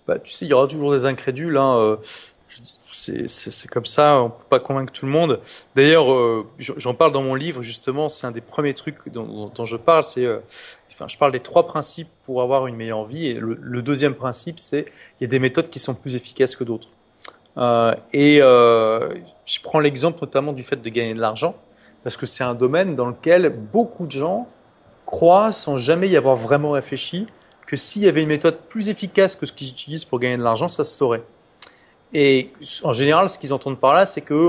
Bah, tu sais, il y aura toujours des incrédules, hein. C'est comme ça, on peut pas convaincre tout le monde. D'ailleurs, j'en parle dans mon livre justement. C'est un des premiers trucs dont je parle. Enfin, je parle des trois principes pour avoir une meilleure vie. Et le deuxième principe, c'est il y a des méthodes qui sont plus efficaces que d'autres. Je prends l'exemple notamment du fait de gagner de l'argent, parce que c'est un domaine dans lequel beaucoup de gens croient, sans jamais y avoir vraiment réfléchi, que s'il y avait une méthode plus efficace que ce qu'ils utilisent pour gagner de l'argent, ça se saurait. Et en général, ce qu'ils entendent par là, c'est que,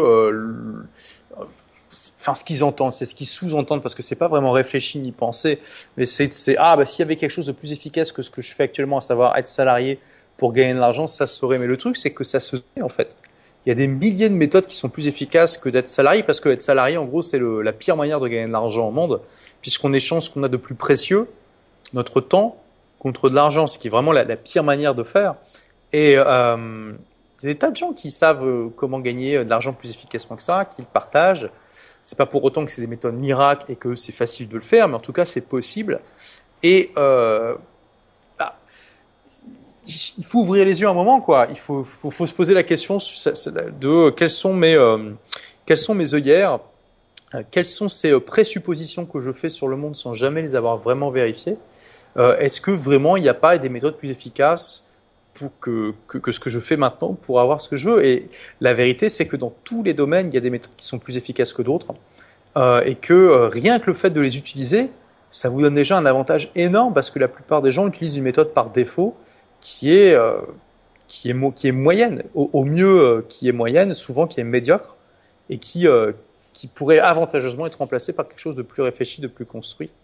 enfin, ce qu'ils entendent, c'est ce qu'ils sous-entendent, parce que c'est pas vraiment réfléchi ni pensé, mais ah, bah, s'il y avait quelque chose de plus efficace que ce que je fais actuellement, à savoir être salarié pour gagner de l'argent, ça se saurait. Mais le truc, c'est que ça se fait, en fait. Il y a des milliers de méthodes qui sont plus efficaces que d'être salarié, parce que être salarié, en gros, c'est la pire manière de gagner de l'argent au monde, puisqu'on échange ce qu'on a de plus précieux, notre temps, contre de l'argent, ce qui est vraiment la pire manière de faire. Et il y a des tas de gens qui savent comment gagner de l'argent plus efficacement que ça, qui le partagent. C'est pas pour autant que c'est des méthodes miracles et que c'est facile de le faire, mais en tout cas c'est possible. Et bah, il faut ouvrir les yeux un moment, quoi. Il faut se poser la question de quelles sont mes œillères, quelles sont ces présuppositions que je fais sur le monde sans jamais les avoir vraiment vérifiées. Est-ce que vraiment il n'y a pas des méthodes plus efficaces pour que ce que je fais maintenant pour avoir ce que je veux? Et la vérité, c'est que dans tous les domaines, il y a des méthodes qui sont plus efficaces que d'autres, et que rien que le fait de les utiliser, ça vous donne déjà un avantage énorme parce que la plupart des gens utilisent une méthode par défaut qui est qui est moyenne, au mieux qui est moyenne, souvent qui est médiocre et qui pourrait avantageusement être remplacée par quelque chose de plus réfléchi, de plus construit.